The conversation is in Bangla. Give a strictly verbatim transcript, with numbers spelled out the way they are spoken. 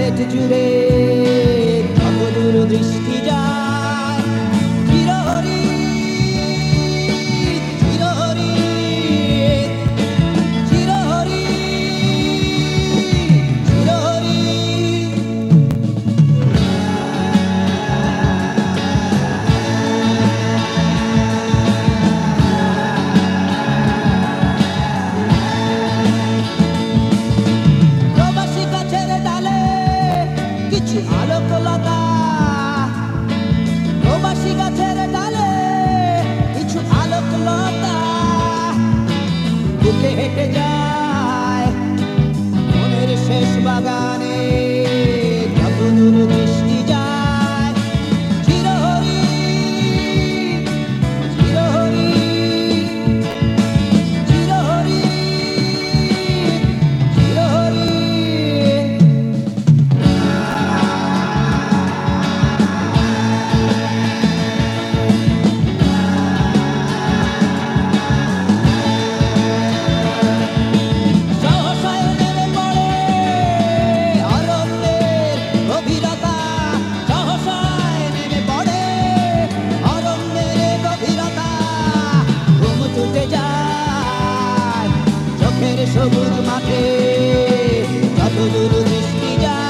পেট জুড়ে কতদূর দৃষ্টি যায়। চিরহরি চিরহরি চিরহরি চিরহরি। প্রবাসী গাছের ডালে কিছু আলোকলতা, প্রবাসী গাছের ডালে কিছু আলোকলতা বুকে হেঁটে যায় মনের শেষ বাগানে কতদূর দৃষ্টি যায়। চিরহরি চিরহরি চিরহরি চিরহরি। সহসায় নেমে পড়ে অরণ্যের গভীরতা, সহসায় নেমে পড়ে অরণ্যের গভীরতা। ঘুম ছুটে যায় চোখের সবুজ মাঠে যতদূর দৃষ্টি যায়।